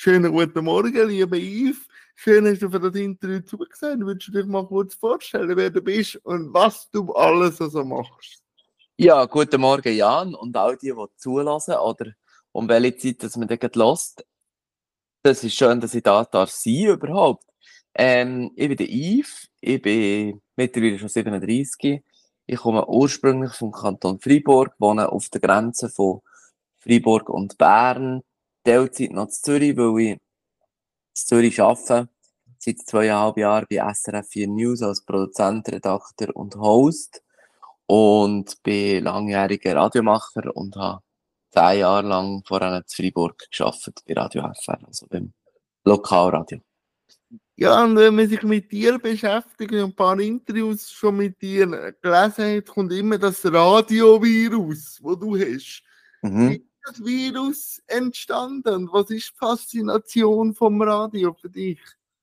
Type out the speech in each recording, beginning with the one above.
Schönen guten Morgen, lieber Yves. Schön, dass du für das Interview zugesehen. Würdest du dich mal kurz vorstellen, wer du bist und was du alles also machst? Ja, guten Morgen, Jan, und all die zulassen oder um welche Zeit, dass man dann hört. Das ist schön, dass ich da sein darf überhaupt. Ich bin der Yves, ich bin mittlerweile schon 37. Ich komme ursprünglich vom Kanton Freiburg, wohne auf der Grenze von Freiburg und Bern, Teilzeit noch in Zürich, weil ich in Zürich arbeite. Seit 2,5 Jahren bei SRF 4 News als Produzent, Redakteur und Host. Und bin langjähriger Radiomacher und habe 10 Jahre lang vorher in Freiburg gearbeitet bei Radio FR, also beim Lokalradio. Ja, und wenn man sich mit dir beschäftigt und ein paar Interviews schon mit dir gelesen hat, kommt immer das Radiovirus, das du hast. Wie ist das Virus entstanden und was ist die Faszination vom Radio für dich?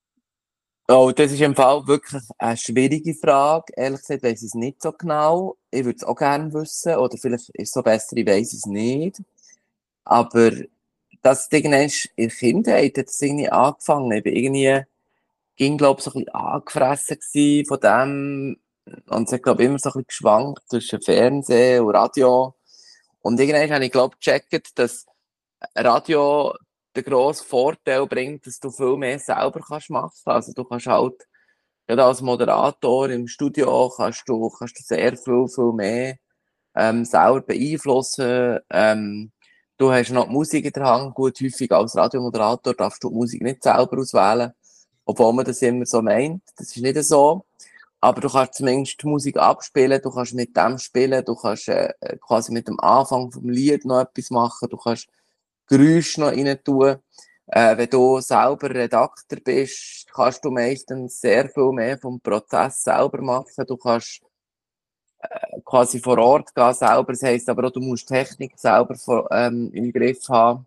Oh, das ist im Fall wirklich eine schwierige Frage. Ehrlich gesagt weiss ich es nicht so genau. Ich würde es auch gerne wissen. Oder vielleicht ist es so besser, ich weiss es nicht. Aber das Ding ist, in der Kindheit hat es irgendwie angefangen. Ich bin irgendwie, glaube so ein bisschen angefressen gewesen von dem. Und es hat, glaube ich, immer so ein bisschen geschwankt zwischen Fernsehen und Radio. Und irgendwann habe ich, glaube ich, gecheckt, dass Radio den grossen Vorteil bringt, dass du viel mehr selber kannst machen. Also du kannst halt, gerade als Moderator im Studio kannst du sehr viel mehr selber beeinflussen. Du hast noch die Musik in der Hand. Gut, häufig als Radiomoderator darfst du die Musik nicht selber auswählen, obwohl man das immer so meint. Das ist nicht so. Aber du kannst zumindest die Musik abspielen, du kannst mit dem spielen, du kannst quasi mit dem Anfang vom Lied noch etwas machen, du kannst Geräusche noch rein tun. Wenn du selber Redakteur bist, kannst du meistens sehr viel mehr vom Prozess selber machen. Du kannst quasi vor Ort gehen selber. Das heisst aber auch, du musst Technik selber im Griff haben.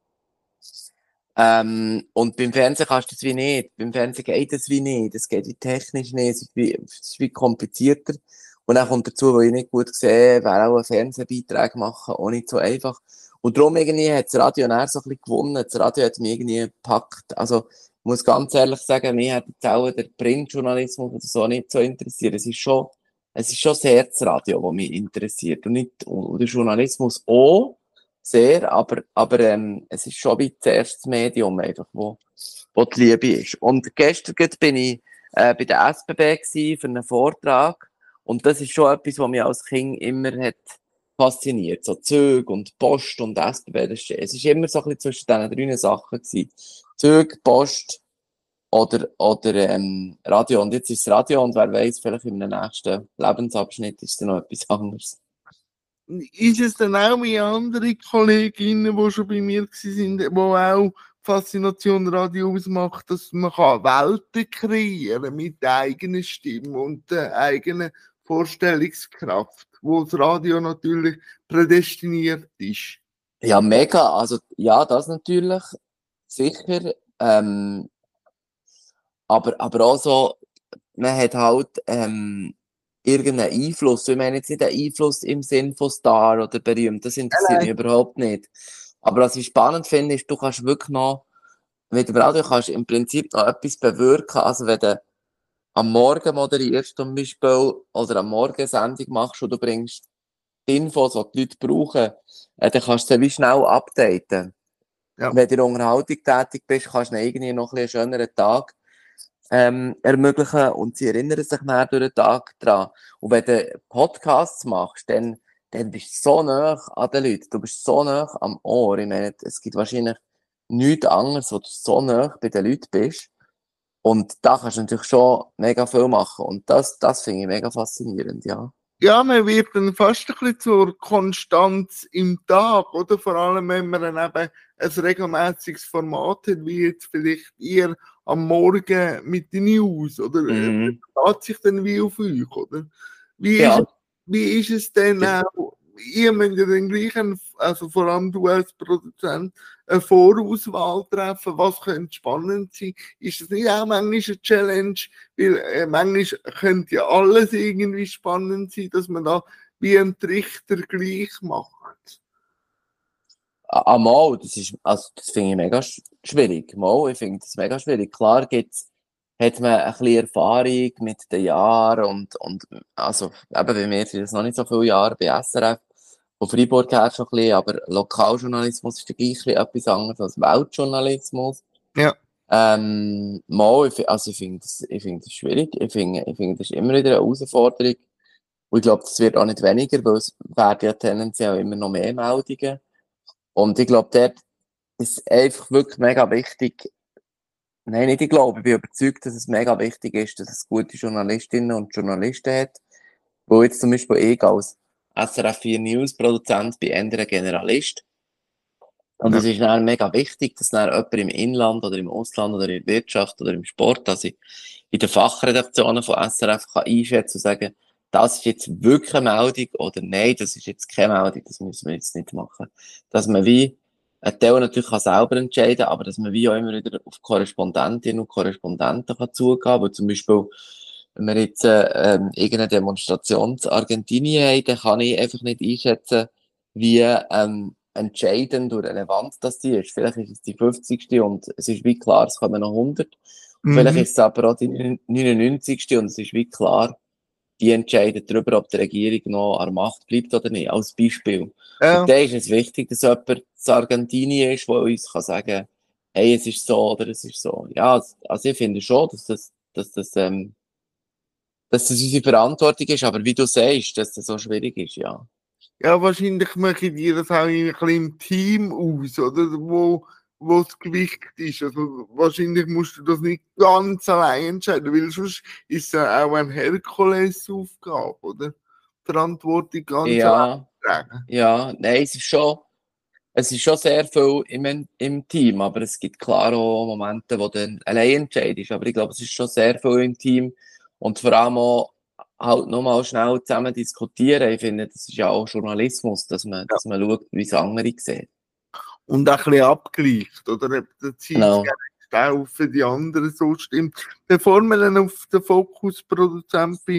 Und beim Fernsehen kannst du das wie nicht. Beim Fernsehen geht das wie nicht. Das geht wie technisch nicht. Es ist wie komplizierter. Und dann kommt dazu, weil ich nicht gut sehe, wäre auch ein Fernsehbeitrag machen, auch nicht so einfach. Und darum irgendwie hat das Radio nachher so ein bisschen gewonnen. Das Radio hat mich irgendwie gepackt. Also, ich muss ganz ehrlich sagen, mich hat jetzt auch der Printjournalismus oder so nicht so interessiert. Es ist schon sehr das Radio, das mich interessiert. Und der Journalismus auch sehr, aber es ist schon wie das erste Medium einfach, wo die Liebe ist. Und gestern bin ich bei der SBB gewesen für einen Vortrag und das ist schon etwas, was mich als Kind immer hat fasziniert. So Züge und Post und SBB, es ist immer so ein bisschen zwischen diesen 3 Sachen gewesen. Züge, Post oder Radio. Und jetzt ist es Radio und wer weiß, vielleicht in einem nächsten Lebensabschnitt ist es noch etwas anderes. Ist es dann auch wie andere Kolleginnen, die schon bei mir waren, die auch Faszination Radio ausmacht, dass man Welten kreieren mit der eigenen Stimme und der eigenen Vorstellungskraft, wo das Radio natürlich prädestiniert ist? Ja, mega. Also, ja, das natürlich. Sicher. Aber auch so, man hat halt, irgendeinen Einfluss. Ich meine jetzt nicht einen Einfluss im Sinn von Star oder berühmt. Das interessiert mich überhaupt nicht. Aber was ich spannend finde, ist, du kannst wirklich noch, mit dem Radio kannst du im Prinzip noch etwas bewirken. Also, wenn du am Morgen moderierst zum Beispiel, oder am Morgen eine Sendung machst und du bringst die Infos, die die Leute brauchen, dann kannst du sie wie schnell updaten. Ja. Wenn du in der Unterhaltung tätig bist, kannst du ihnen irgendwie noch ein bisschen einen schöneren Tag ermöglichen und sie erinnern sich nachher durch den Tag dran. Und wenn du Podcasts machst, dann bist du so nah an den Leuten, du bist so nah am Ohr. Ich meine, es gibt wahrscheinlich nichts anderes, wo du so nah bei den Leuten bist. Und da kannst du natürlich schon mega viel machen. Und das finde ich mega faszinierend, ja. Ja, man wird dann fast ein bisschen zur Konstanz im Tag, oder? Vor allem, wenn man dann eben ein regelmäßiges Format hat, wie jetzt vielleicht ihr am Morgen mit den News, oder? Mhm. Das lädt sich dann wie auf euch, oder? Ja. Wie ist es denn auch? Ihr müsst ja den gleichen, also vor allem du als Produzent, eine Vorauswahl treffen, was könnte spannend sein. Ist das nicht auch manchmal eine Challenge? Weil manchmal könnte ja alles irgendwie spannend sein, dass man da wie ein Trichter gleich macht. Mal, das finde ich mega schwierig. Mal, ich finde das mega schwierig. Klar hat man ein bisschen Erfahrung mit den Jahren also, eben bei mir sind es noch nicht so viele Jahre bei SRF. Von Freiburg her schon ein bisschen, aber Lokaljournalismus ist ja gleich etwas anderes als Weltjournalismus. Ja. Mal, ich finde das schwierig. Ich finde, das ist immer wieder eine Herausforderung. Und ich glaube, das wird auch nicht weniger, weil es werden ja tendenziell immer noch mehr Meldungen. Und ich glaube, dort ist einfach wirklich mega wichtig. Nein, nicht ich glaube, ich bin überzeugt, dass es mega wichtig ist, dass es gute Journalistinnen und Journalisten hat. Wo jetzt zum Beispiel ich als SRF 4 News Produzent bin, eher ein Generalist. Und Ja. es ist dann mega wichtig, dass dann jemand im Inland oder im Ausland oder in der Wirtschaft oder im Sport, also in den Fachredaktionen von SRF kann einschätzen und sagen, das ist jetzt wirklich eine Meldung oder nein, das ist jetzt keine Meldung, das müssen wir jetzt nicht machen. Dass man wie, ein Teil natürlich kann selber entscheiden, aber dass man wie auch immer wieder auf Korrespondentinnen und Korrespondenten kann zugehen, weil zum Beispiel, wenn wir jetzt irgendeine Demonstration zu Argentinien haben, dann kann ich einfach nicht einschätzen, wie entscheidend und relevant das die ist. Vielleicht ist es die 50. und es ist wie klar, es kommen noch 100. Und vielleicht ist es aber auch die 99. und es ist wie klar, die entscheiden darüber, ob die Regierung noch an der Macht bleibt oder nicht, als Beispiel. Ja. Und da ist es wichtig, dass jemand zu Argentinien ist, der uns kann sagen, hey, es ist so oder es ist so. Ja, also ich finde schon, dass das unsere Verantwortung ist, aber wie du sagst, dass das so schwierig ist, ja. Ja, wahrscheinlich machen die das auch ein bisschen im Team aus, oder? Wo das Gewicht ist. Also wahrscheinlich musst du das nicht ganz allein entscheiden, weil sonst ist es ja auch eine Herkulesaufgabe, oder? Verantwortung ganz allein Ja, tragen. ja, nein, es ist schon sehr viel im Team, aber es gibt klar auch Momente, wo du dann allein entscheidest. Aber ich glaube, es ist schon sehr viel im Team und vor allem auch halt nochmal schnell zusammen diskutieren. Ich finde, das ist ja auch Journalismus, Ja. dass man schaut, wie es andere sehen. Und auch ein bisschen abgleicht, oder? Ob der Genau. Zeitgeist auch für die anderen so stimmt. Bevor wir dann auf den Fokusproduzent bei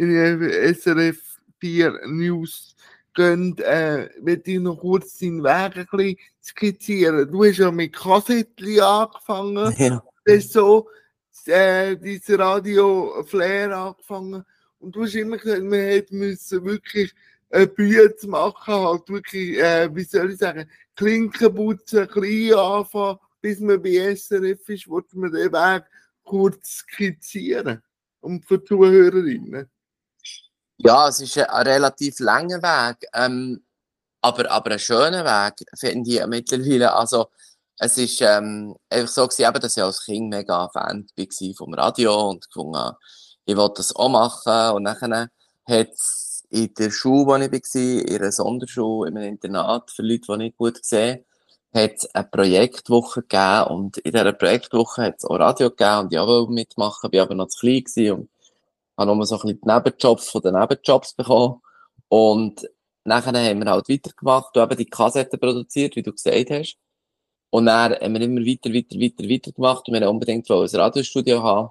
SRF 4 News gehen, will ich noch kurz deinen Weg ein bisschen skizzieren. Du hast ja mit Kassettchen angefangen, Ja. du hast so dieses Radio Flair angefangen und du hast immer gesagt, man hätte müssen wirklich Bühne zu machen, halt wirklich, wie soll ich sagen, Klinkenputzen, klein anfangen, bis man bei SRF ist, wollte man den Weg kurz skizzieren. Und für die Zuhörerinnen. Ja, es ist ein relativ langer Weg, aber ein schöner Weg, finde ich mittlerweile. Also, es ist einfach so gewesen, eben, dass ich als Kind mega Fan war vom Radio und gefunden habe, ich wollte das auch machen. Und dann hat es in der Schule, wo ich war, in einer Sonderschule, in einem Internat für Leute, die nicht gut sehen, hat es eine Projektwoche gegeben. Und in dieser Projektwoche hat es auch Radio gegeben und ich wollte mitmachen, bin aber noch zu klein gewesen und habe nur so ein bisschen die Nebenjobs von den Nebenjobs bekommen. Und nachher haben wir halt weitergemacht und eben die Kassetten produziert, wie du gesagt hast. Und dann haben wir immer weiter gemacht und wir haben unbedingt ein Radiostudio haben.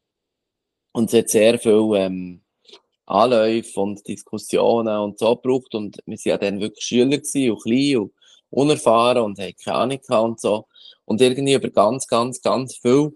Und es hat sehr viel Anläufe und Diskussionen und so gebraucht. Und wir waren ja dann wirklich Schüler gewesen und klein und unerfahren und haben keine Ahnung gehabt und so. Und irgendwie über ganz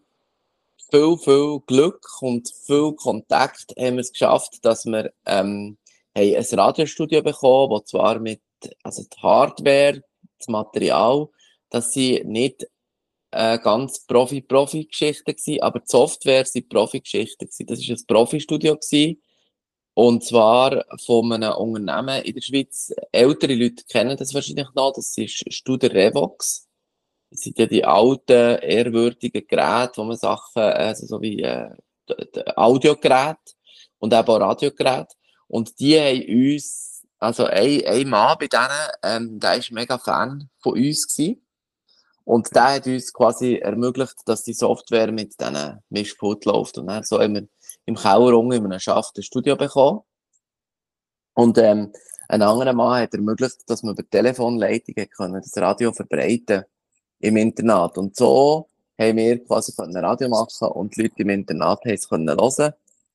viel Glück und viel Kontakt haben wir es geschafft, dass wir haben ein Radiostudio bekommen, wo zwar also die Hardware, das Material, dass sie nicht ganz Profi-Geschichten gewesen, aber die Software sind Profi-Geschichten gewesen. Das war ein Profi-Studio gewesen, und zwar von einem Unternehmen in der Schweiz. Ältere Leute kennen das wahrscheinlich noch, das ist Studer Revox. Das sind ja die alten, ehrwürdigen Geräte, wo man Sachen, also so wie Audiogeräte und eben auch Radiogeräte. Und die haben uns, also ein Mann bei denen, der ist mega Fan von uns gewesen. Und der hat uns quasi ermöglicht, dass die Software mit diesen Mischpult läuft. Und dann so haben wir im Keller unten in einem Schaft ein Studio bekommen. Und ein anderer Mann hat ermöglicht, dass man über Telefonleitungen das Radio verbreiten im Internat. Und so haben wir quasi ein Radio machen und die Leute im Internat haben es hören.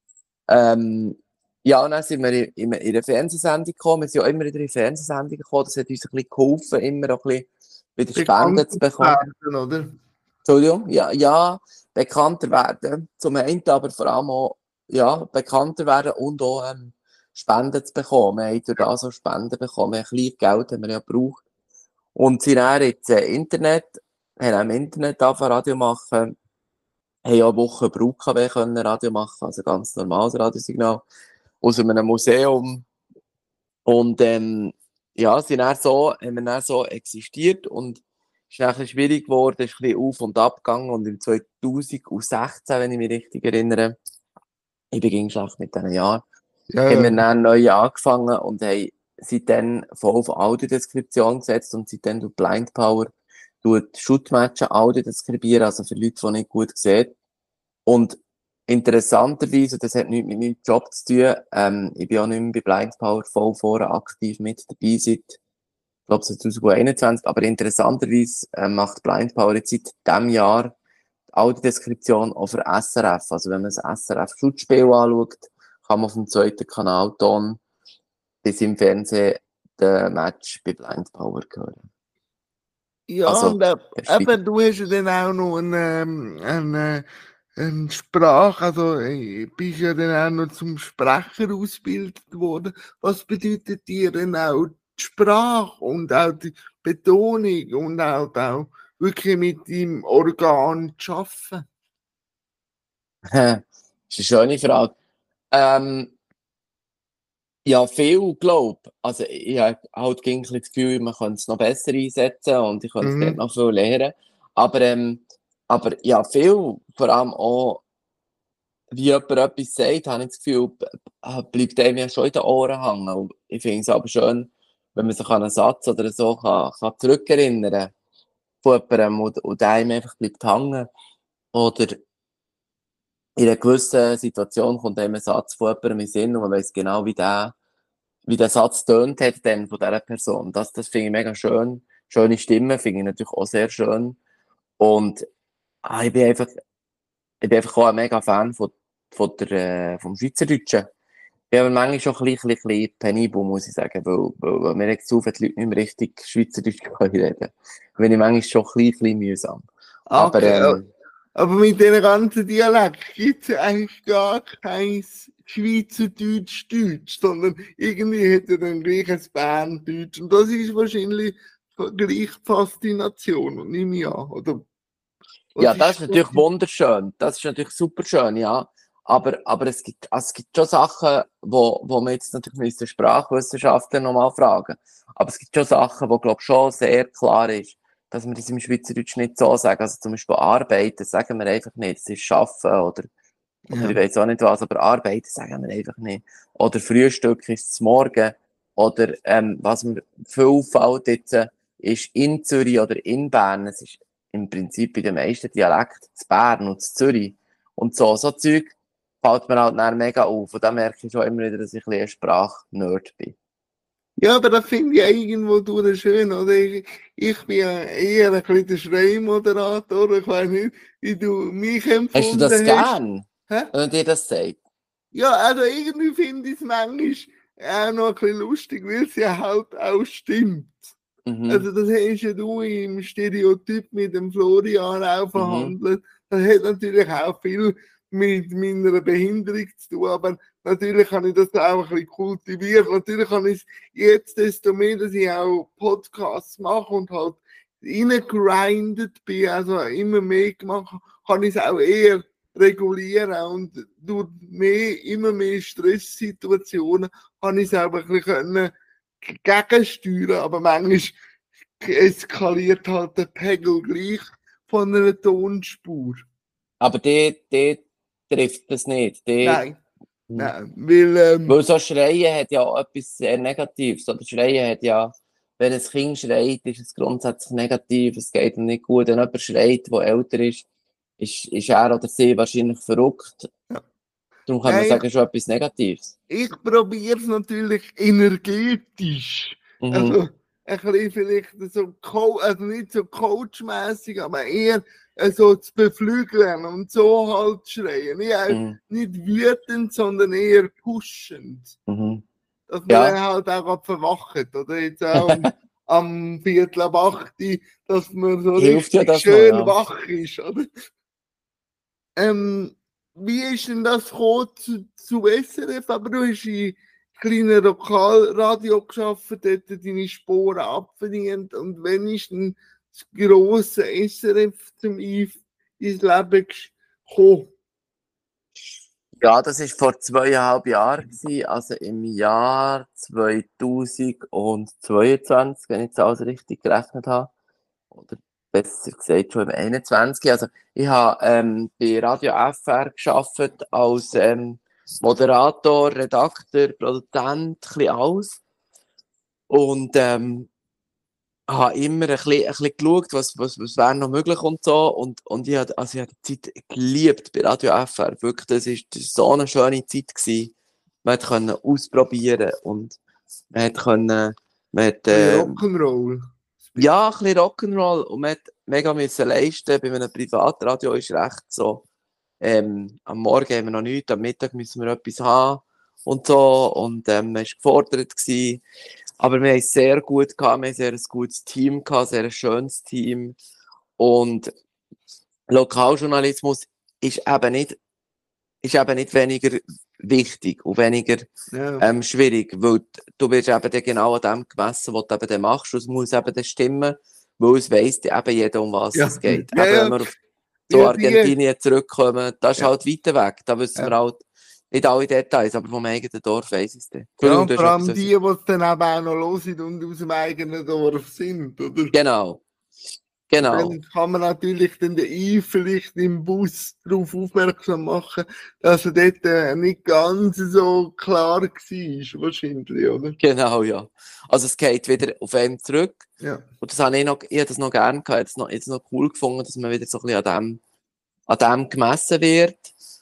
Ja, und dann sind wir in eine Fernsehsendung gekommen. Wir sind auch immer wieder in Fernsehsendungen gekommen. Das hat uns ein bisschen geholfen, immer auch ein bisschen wieder Spenden zu bekommen. Werden, oder? Entschuldigung, ja, bekannter werden. Zum einen aber vor allem auch, ja, bekannter werden und auch Spenden zu bekommen. Wir haben durch das auch Spenden bekommen. Ein kleines Geld haben wir ja gebraucht. Und sind dann jetzt haben auch im Internet angefangen Radio machen, haben ja eine Woche bei UKW können Radio machen, also ganz normales Radiosignal, aus einem Museum. Und ja, haben wir dann so existiert und es ist dann ein bisschen schwierig geworden, ist ein bisschen auf und ab gegangen und im 2016, wenn ich mich richtig erinnere, ich bin schlecht mit diesen Jahren, haben wir dann neu angefangen und haben seitdem voll auf Audiodeskription gesetzt und seitdem tut Blind Power Shootmatchen Audiodeskribieren, also für Leute, die nicht gut sehen. Und interessanterweise, das hat nichts mit meinem Job zu tun, ich bin auch nicht mehr bei Blind Power voll vorne aktiv mit dabei seit, ich glaube, 2021, aber interessanterweise macht Blind Power jetzt seit diesem Jahr die Audiodeskription auch für SRF. Also wenn man das SRF-Schutzspiel anschaut, kann man auf dem zweiten Kanal Ton bis im Fernsehen den Match bei Blind Power hören. Ja, Also, und eben, du hast ja dann auch noch eine Sprache, also bist ja dann auch noch zum Sprecher ausgebildet worden. Was bedeutet dir denn auch die Sprache und auch die Betonung und auch wirklich mit deinem Organ zu arbeiten? Das ist eine schöne Frage. Ja, viel, glaube ich. Also, ich habe halt gegen das Gefühl, man könnte es noch besser einsetzen und ich könnte dort noch viel lernen. Aber ja, viel, vor allem auch, wie jemand etwas sagt, habe ich das Gefühl, bleibt einem ja schon in den Ohren hängen. Und ich finde es aber schön, wenn man sich an einen Satz oder so kann zurückerinnern von jemandem und der einem einfach bleibt hängen. Oder in einer gewissen Situation kommt einem ein Satz von jemandem in den Sinn und man weiss genau, wie der Satz tönt hat dann von dieser Person. Das finde ich mega schön. Schöne Stimme finde ich natürlich auch sehr schön. Und ich bin einfach auch ein mega Fan vom Schweizerdeutschen. Ich bin aber manchmal schon ein bisschen penibel, muss ich sagen, weil mir regt es auf, wenn die Leute nicht mehr richtig Schweizerdeutsch reden können. Bin ich manchmal schon ein bisschen mühsam. Okay. Aber mit den ganzen Dialekten gibt es ja eigentlich gar kein Schweizerdeutsch-Deutsch, sondern irgendwie hat er dann gleich ein Berndeutsch. Und das ist wahrscheinlich gleich die Faszination, und nehme ich an, oder? Ja, das ist natürlich wunderschön. Das ist natürlich super schön, ja. Aber es gibt schon Sachen, wo man jetzt natürlich den Sprachwissenschaftler nochmal fragen. Aber es gibt schon Sachen, wo, glaube ich, schon sehr klar ist, dass wir das im Schweizerdeutsch nicht so sagen. Also zum Beispiel Arbeiten sagen wir einfach nicht. Das ist Schaffen oder ich weiss auch nicht was, aber Arbeiten sagen wir einfach nicht. Oder Frühstück ist es morgen. Oder, was mir viel auffällt jetzt, ist in Zürich oder in Bern. Es ist im Prinzip bei den meisten Dialekten zu Bern und zu Zürich. Und so Zeug fällt mir halt dann mega auf. Und da merke ich schon immer wieder, dass ich ein bisschen ein Sprachnerd bin. Ja, aber das finde ich ja irgendwo durch schön, oder? Ich bin ja eher ein bisschen der Schreimoderator, ich weiß nicht, wie du mich empfunden hast. Hast du das gern? Wenn dir das sagt? Ja, also irgendwie finde ich es manchmal auch noch ein bisschen lustig, weil es ja halt auch stimmt. Also das hast ja du im Stereotyp mit dem Florian auch verhandelt. Das hat natürlich auch viel mit meiner Behinderung zu tun, aber natürlich habe ich das auch ein bisschen kultiviert. Natürlich habe ich es jetzt desto mehr, dass ich auch Podcasts mache und halt reingegrindet bin, also immer mehr gemacht, kann ich es auch eher regulieren und durch immer mehr Stresssituationen habe ich es auch ein bisschen gegensteuern, aber manchmal eskaliert halt der Pegel gleich von einer Tonspur. Aber die trifft das nicht. Nein, weil so Schreien hat ja auch etwas sehr Negatives. Oder Schreien hat ja, wenn ein Kind schreit, ist es grundsätzlich negativ. Es geht ihm nicht gut. Wenn jemand schreit, der älter ist er oder sie wahrscheinlich verrückt. Ja. Darum kann man sagen, schon etwas Negatives. Ich probiere es natürlich energetisch. Also ein bisschen vielleicht so, also nicht so coachmäßig, aber eher so zu beflügeln und so halt schreien. Nicht wütend, sondern eher pushend. Dass man dann halt auch verwacht, oder? Jetzt auch am Viertel ab 8, dass man so Hilft ja richtig das noch, schön ja. wach ist, oder? Wie ist denn das gekommen zu SRF? Aber du hast in kleinen Lokalradio geschafft, dort deine Sporen abverdient. Und wenn ist denn das grosse SRF ins Leben gekommen? Ja, das war vor 2,5 Jahren gewesen, also im Jahr 2022, wenn ich jetzt alles richtig gerechnet habe. Oder besser gesagt schon im 21. Also ich habe bei Radio FR gearbeitet als Moderator, Redakteur, Produzent, ein bisschen alles. Und habe immer ein bisschen geschaut, was wäre noch möglich und so. Und ich habe die Zeit geliebt bei Radio FR. Wirklich, das ist so eine schöne Zeit gewesen. Man konnte ausprobieren und man hat, Rock'n'Roll. ja, ein bisschen Rock'n'Roll und man hat mega müssen leisten. Bei einem Privatradio ist recht so, am Morgen haben wir noch nichts, am Mittag müssen wir etwas haben und so. Und man war gefordert gewesen. Aber wir haben es sehr gut gehabt, wir haben sehr ein gutes Team gehabt, sehr ein schönes Team. Und Lokaljournalismus ist eben nicht weniger wichtig und weniger schwierig, weil du wirst eben dann genau an dem gemessen, was du eben dann machst. Und es muss eben dann stimmen, weil es weiss eben jeder, um was es geht. Eben, wenn wir zu Argentinien zurückkommen, das ist halt weiter weg. Da wissen wir halt nicht alle Details, aber vom eigenen Dorf weiss ich es dann. Ja, vor allem die es dann eben auch noch hören und aus dem eigenen Dorf sind, oder? Genau. Dann kann man natürlich den vielleicht im Bus darauf aufmerksam machen, dass er dort nicht ganz so klar war, wahrscheinlich, oder? Genau, ja. Also es geht wieder auf einen zurück. Ja. Und das habe ich habe das noch gerne gehabt, ich habe es noch cool gefunden, dass man wieder so ein bisschen an dem gemessen wird.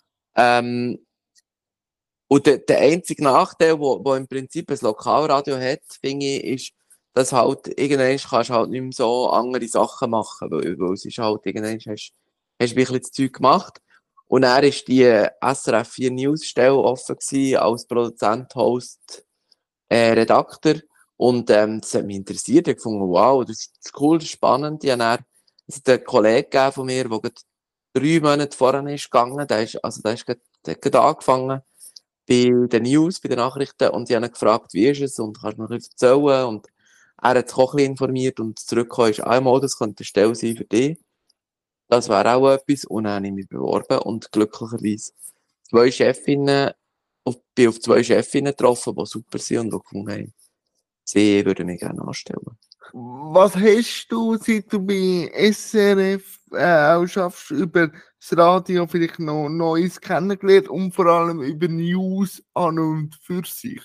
Und der einzige Nachteil, wo im Prinzip ein Lokalradio hat, finde ich, ist, dass halt irgendwann kannst du halt nicht mehr so andere Sachen machen, weil es ist halt irgendwann hast du ein bisschen das Zeug gemacht. Und dann ist die SRF 4 News-Stelle offen gewesen, als Produzent, Host, Redakteur. Und das hat mich interessiert. Ich habe gefunden, wow, das ist cool, das ist spannend. Ich habe dann einen Kollegen von mir, der 3 Monate voran ist gegangen, der ist gerade angefangen bei den News, bei den Nachrichten, und ich habe ihn gefragt, wie ist es und kannst du mir ein bisschen erzählen? Und er hat sich auch ein bisschen informiert und zurückgekommen ist, einmal, das könnte eine Stelle sein für dich. Das wäre auch etwas. Und dann habe ich mich beworben und glücklicherweise bin auf 2 Chefinnen getroffen, die super sind und die gefunden haben, sie würden mich gerne anstellen. Was hast du, seit du bei SRF auch schaffst, über das Radio vielleicht noch Neues kennengelernt und vor allem über News an und für sich?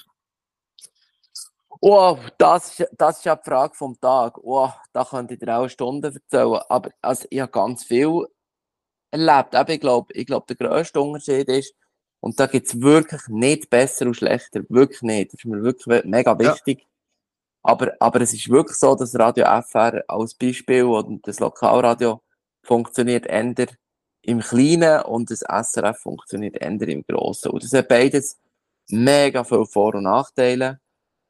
Oh, das ist ja die Frage vom Tag. Oh, da könnte ich dir auch eine Stunde erzählen. Aber also, ich habe ganz viel erlebt. Aber ich glaube, der grösste Unterschied ist, und da gibt es wirklich nicht besser und schlechter. Wirklich nicht. Das ist mir wirklich mega wichtig. Ja. Aber es ist wirklich so, dass Radio FR als Beispiel und das Lokalradio funktioniert eher im Kleinen und das SRF funktioniert eher im Grossen. Und das hat beides mega viele Vor- und Nachteile.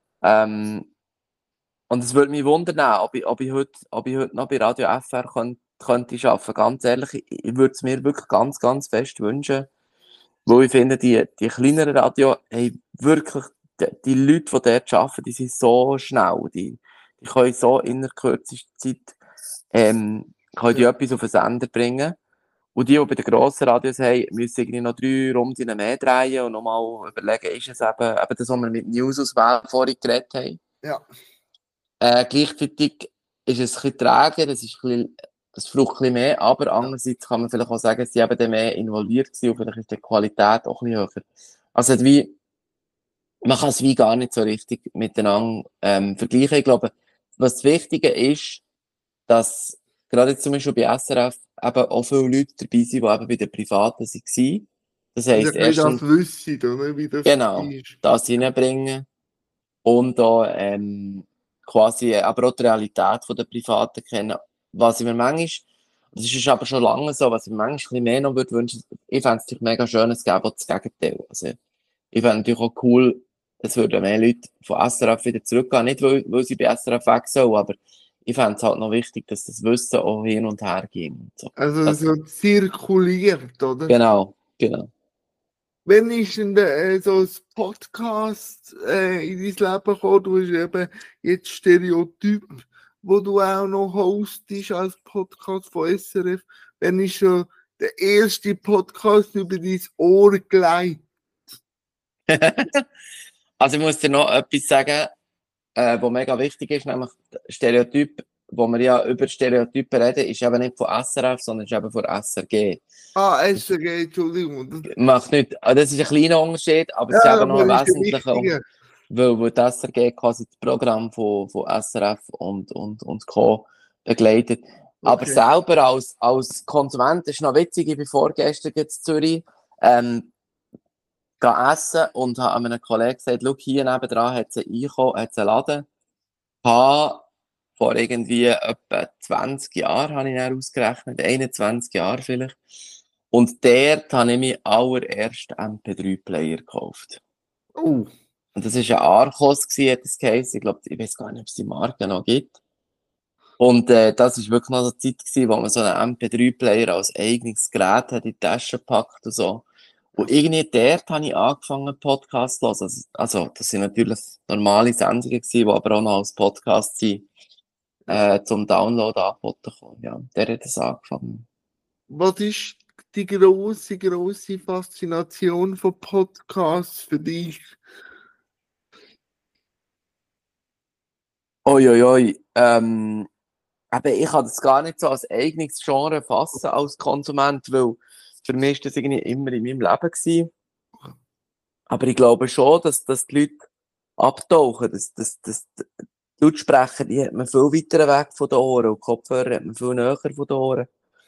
Und es würde mich wundern, ob ich heute noch bei Radio FR könnte arbeiten. Ganz ehrlich, ich würde es mir wirklich ganz, ganz fest wünschen. Weil ich finde, die kleineren Radio, hey, wirklich, die Leute, die dort arbeiten, die sind so schnell. Die können so in der kürzesten Zeit, können die etwas auf den Sender bringen. Und die bei den grossen Radios haben, müssen irgendwie noch 3 Runden mehr drehen und nochmal überlegen, ist es eben das, was wir mit News-Auswahl vorhin geredet haben. Ja. Gleichzeitig ist es ein bisschen träger, es braucht ein bisschen mehr, aber andererseits kann man vielleicht auch sagen, sie haben dann mehr involviert gewesen und vielleicht ist die Qualität auch ein bisschen höher. Also man kann es wie gar nicht so richtig miteinander vergleichen. Ich glaube, was das Wichtige ist, dass gerade jetzt zum Beispiel bei SRF eben auch viele Leute dabei sind, die eben bei den Privaten waren. Das heisst, erstens, das wissen, oder? Wie das ist. Das reinbringen und auch quasi aber auch die Realität der Privaten kennen. Was ich mir manchmal, das ist aber schon lange so, was ich mir manchmal ein bisschen mehr noch würde wünschen, ich fände es natürlich mega schön, es gäbe auch das Gegenteil. Also, ich fände natürlich auch cool, es würden mehr Leute von SRF wieder zurückgehen. Nicht, weil sie bei SRF weg sollen, aber ich fände es halt noch wichtig, dass das Wissen auch hin und her ging. Und so. Also so zirkuliert, oder? Genau. Wenn ist denn so ein Podcast in dein Leben gekommen? Du hast eben jetzt Stereotyp, wo du auch noch hostest als Podcast von SRF. Wenn ist so der erste Podcast über dein Ohr gelegt? Also ich muss dir noch etwas sagen, was mega wichtig ist, nämlich Stereotyp, wo wir ja über Stereotypen reden, ist eben nicht von SRF, sondern ist eben von SRG. SRG, Entschuldigung. Macht nicht, das ist ein kleiner Unterschied, aber es ist Ja, eben noch ein aber ist ein wesentlicher wichtiger. weil die SRG quasi das Programm von SRF und Co. begleitet. Aber Okay. selber als Konsument, das ist noch witzig, ich bin vorgestern in Zürich essen und habe einem Kollegen gesagt, schau, hier nebenan hat es einen Laden. Vor irgendwie etwa 20 Jahren, habe ich dann ausgerechnet, 21 Jahre vielleicht. Und dort habe ich mir allererst MP3-Player gekauft. Oh. Und das war ein Archos, hat das geheißen. Ich glaube, ich weiß gar nicht, ob es die Marke noch gibt. Und das war wirklich noch eine Zeit gewesen, wo man so einen MP3-Player als eigenes Gerät hat in die Tasche gepackt und so. Und irgendwie dort habe ich angefangen, Podcasts zu hören. Also, das sind natürlich normale Sendungen gewesen, die aber auch noch als Podcast sind, zum Download angeboten kommen. Ja, der hat das angefangen. Was ist die grosse Faszination von Podcasts für dich? Uiuiui, aber ich kann das gar nicht so als eigenes Genre fassen als Konsument, weil für mich ist das irgendwie immer in meinem Leben gewesen. Aber ich glaube schon, dass die Leute abtauchen, dass die Lautsprecher, die hat man viel weiter weg von den Ohren und Kopfhörer hat man viel näher von den Ohren.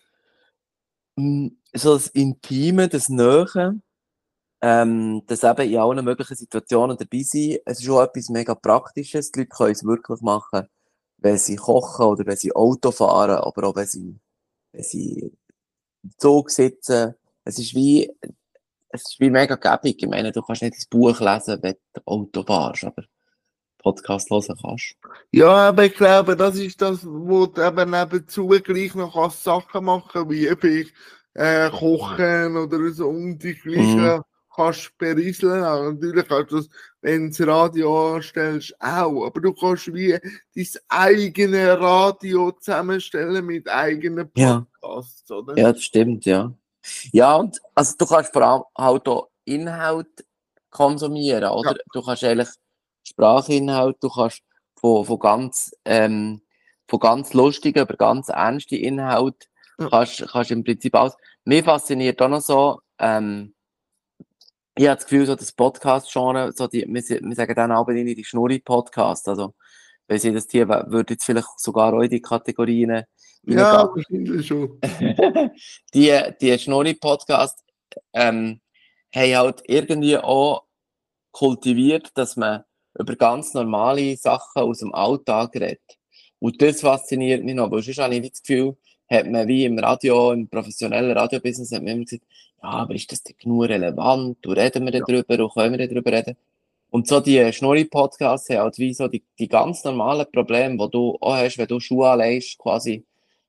So das Intime, das Nähe, das eben in allen möglichen Situationen dabei sein, es ist schon etwas mega Praktisches. Die Leute können es wirklich machen, wenn sie kochen oder wenn sie Auto fahren, aber auch wenn sie im Zug sitzen. Es ist wie mega gäbig. Ich meine, du kannst nicht das Buch lesen, wenn du Auto fährst, aber Podcast hören kannst. Ja, aber ich glaube, das ist das, wo du eben nebenzu gleich noch Sachen machen wie eben kochen oder so und die gleichen kannst berieseln. Also natürlich kannst du das, wenn du das Radio anstellst, auch. Aber du kannst wie dein eigene Radio zusammenstellen mit eigenen Podcasts, oder? Ja, das stimmt, ja. Ja, und also du kannst vor allem halt auch Inhalt konsumieren, oder? Ja. Du kannst eigentlich Sprachinhalt, du kannst von ganz lustigen über ganz ernste Inhalt kannst im Prinzip alles. Mir fasziniert auch noch so, ich habe das Gefühl, so das Podcast-Genre, so wir sagen dann aber nicht die Schnurri-Podcast, also, weil sie das Tier würde jetzt vielleicht sogar auch in die Kategorien Ja, wahrscheinlich schon. die Schnurri-Podcast, haben halt irgendwie auch kultiviert, dass man über ganz normale Sachen aus dem Alltag redet. Und das fasziniert mich noch, weil sonst habe ich das Gefühl, hat man wie im Radio, im professionellen Radiobusiness, hat man immer gesagt, ja, aber ist das denn genug relevant? Und reden wir darüber und können wir darüber reden? Und so die Schnurri-Podcasts haben halt wie so die ganz normalen Probleme, die du auch hast, wenn du Schuhe anlegst, quasi.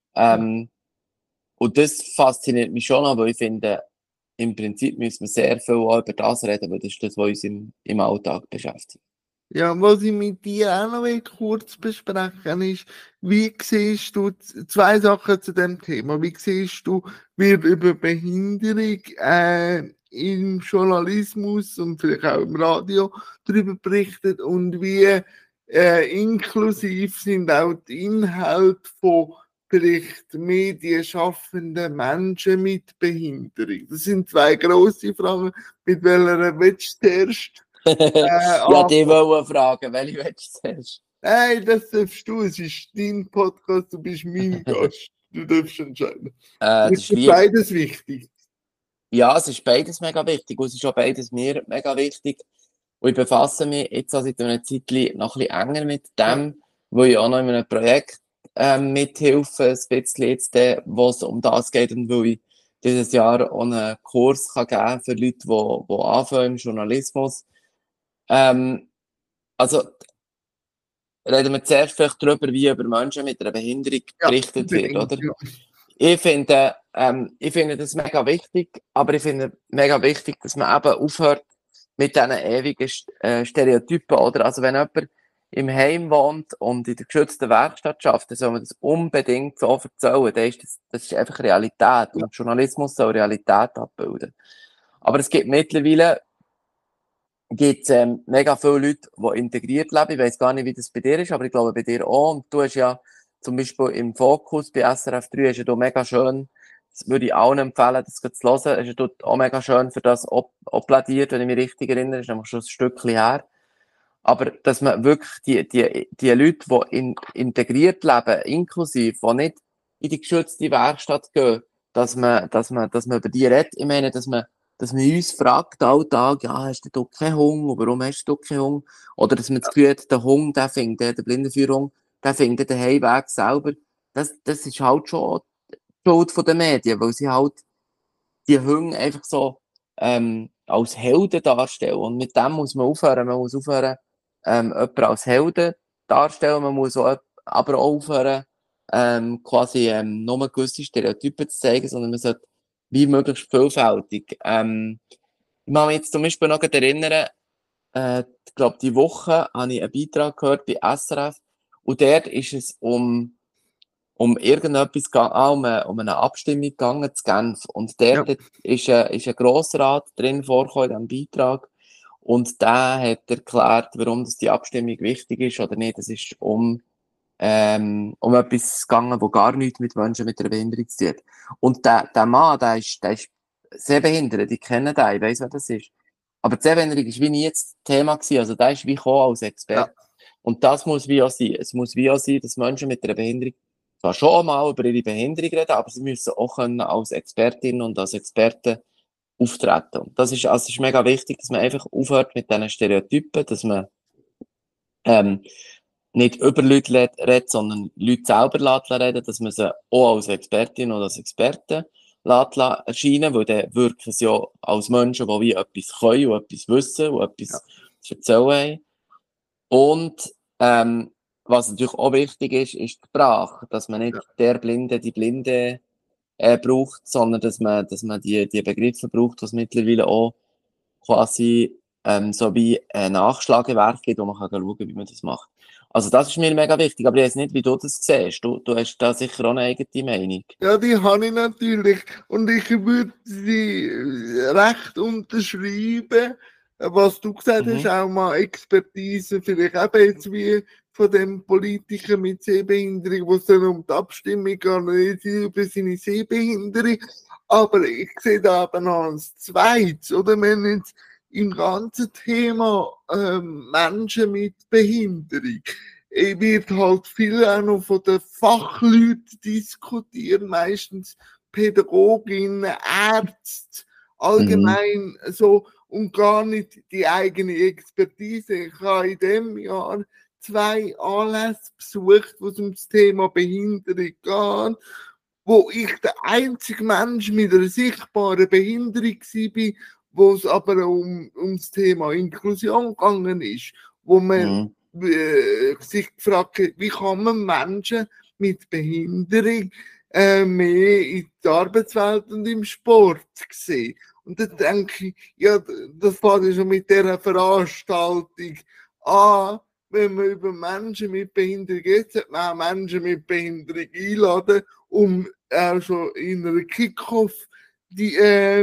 Und das fasziniert mich schon, aber ich finde, im Prinzip müssen wir sehr viel auch über das reden, weil das ist das, was uns im Alltag beschäftigt. Ja, was ich mit dir auch noch kurz besprechen ist, wie siehst du, zwei Sachen zu dem Thema, wie siehst du, wird über Behinderung im Journalismus und vielleicht auch im Radio darüber berichtet und wie inklusiv sind auch die Inhalte von vielleicht medienschaffenden Menschen mit Behinderung? Das sind zwei grosse Fragen. Mit welcher willst du zuerst? Ja, die wollen fragen, welche willst du zuerst? Hey, das darfst du, es ist dein Podcast, du bist mein Gast. Du darfst entscheiden. Das Ist beides wichtig? Ja, es ist beides mega wichtig und es ist auch beides mir mega wichtig. Und ich befasse mich jetzt auch seit einer Zeit noch ein bisschen enger mit dem, wo ich auch noch in einem Projekt mithelfe, ein bisschen jetzt, wo es um das geht und wo ich dieses Jahr auch einen Kurs kann geben für Leute, die anfangen im Journalismus. Also reden wir zuerst vielleicht darüber, wie über Menschen mit einer Behinderung berichtet wird, oder? Ja. Ich finde das mega wichtig, aber ich finde mega wichtig, dass man eben aufhört mit diesen ewigen Stereotypen, oder? Also wenn jemand im Heim wohnt und in der geschützten Werkstatt arbeitet, dann soll man das unbedingt so erzählen. Das ist einfach Realität. Und Journalismus soll Realität abbilden. Aber es gibt mittlerweile mega viele Leute, die integriert leben. Ich weiss gar nicht, wie das bei dir ist, aber ich glaube bei dir auch. Und du hast ja zum Beispiel im Fokus bei SRF 3 hast ja du mega schön, das würde ich allen empfehlen, das zu hören, hast ja du auch mega schön für das plädiert, wenn ich mich richtig erinnere, das ist nämlich schon ein Stückchen her. Aber dass man wirklich die Leute, die integriert leben, inklusive, die nicht in die geschützte Werkstatt gehen, dass man über die redet. Ich meine, dass man uns fragt, alltag, ja, hast du keinen Hunger? Warum hast du keinen Hunger? Oder dass man das Gefühl hat, der Hunger, der Blindenführerhunger, der findet den Heimweg selber. Das ist halt schon die Schuld der Medien, weil sie halt die Hunger einfach so, als Helden darstellen. Und mit dem muss man aufhören. Man muss aufhören, jemanden als Helden darstellen. Man muss auch, aber auch aufhören, quasi, nur gewisse Stereotypen zu zeigen, sondern man sollte wie möglichst vielfältig. Ich kann mich jetzt zum Beispiel noch erinnern, ich glaube, die Woche habe ich einen Beitrag gehört bei SRF und dort ist es um irgendetwas um eine Abstimmung gegangen zu Genf. Und dort ist ein Grossrat drin vorgekommen in diesem Beitrag. Und der hat erklärt, warum das die Abstimmung wichtig ist oder nicht. Es ist um etwas gegangen, wo gar nichts mit Menschen mit einer Behinderung zu tun hat. Und der Mann, der ist sehbehindert. Ich kenne den, ich weiss, wer das ist. Aber die Sehbehinderung ist wie nie das Thema gewesen. Also der ist wie gekommen als Experte. Ja. Und das muss wie auch sein. Es muss wie auch sein, dass Menschen mit einer Behinderung zwar schon einmal über ihre Behinderung reden, aber sie müssen auch können als Expertin und als Experte auftreten. Und das ist mega wichtig, dass man einfach aufhört mit diesen Stereotypen, dass man nicht über Leute redet, sondern Leute selber reden, dass man sie auch als Expertin oder als Experte erscheinen, weil dann wirken sie ja als Menschen, die wie etwas können und etwas wissen und etwas zu erzählen haben. Und was natürlich auch wichtig ist die Sprache, dass man nicht die Blinde braucht, sondern dass man die Begriffe braucht, was mittlerweile auch quasi so wie ein Nachschlagewerk gibt, wo man kann schauen, wie man das macht. Also das ist mir mega wichtig, aber ich weiß nicht, wie du das siehst. Du hast da sicher auch eine eigene Meinung. Ja, die habe ich natürlich. Und ich würde sie recht unterschreiben, was du gesagt hast, auch mal Expertise, vielleicht eben jetzt wie von dem Politiker mit Sehbehinderung, wo es dann um die Abstimmung geht, über seine Sehbehinderung. Aber ich sehe da eben noch als Zweites, oder wenn jetzt im ganzen Thema Menschen mit Behinderung wird halt viel auch noch von den Fachleuten diskutiert, meistens Pädagoginnen, Ärzte, allgemein so und gar nicht die eigene Expertise. Ich habe in diesem Jahr 2 Anlässe besucht, wo es um das Thema Behinderung geht, wo ich der einzige Mensch mit einer sichtbaren Behinderung war, wo es aber um das Thema Inklusion gegangen ist, wo man sich gefragt hat, wie kann man Menschen mit Behinderung mehr in der Arbeitswelt und im Sport sehen. Und dann denke ich, ja, das fängt ja schon mit dieser Veranstaltung an, wenn man über Menschen mit Behinderung geht, sollte man auch Menschen mit Behinderung einladen, um auch schon in einer Kick-Off die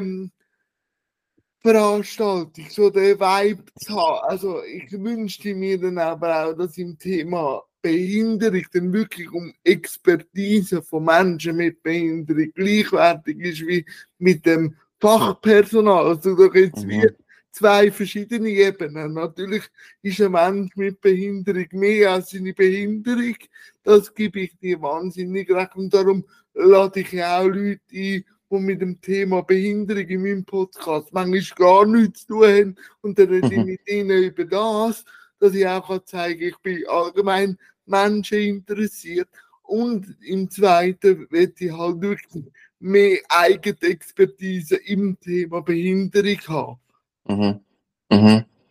Veranstaltung, so den Vibe zu haben. Also ich wünschte mir dann aber auch, dass im Thema Behinderung dann wirklich um Expertise von Menschen mit Behinderung gleichwertig ist wie mit dem Fachpersonal. Also da gibt es wie 2 verschiedene Ebenen. Natürlich ist ein Mensch mit Behinderung mehr als seine Behinderung. Das gebe ich dir wahnsinnig recht. Und darum lade ich auch Leute ein, die mit dem Thema Behinderung in meinem Podcast manchmal gar nichts zu tun haben. Und dann rede ich mit ihnen über das, dass ich auch zeigen kann, ich bin allgemein Menschen interessiert. Und im Zweiten werde ich halt wirklich mehr eigene Expertise im Thema Behinderung haben.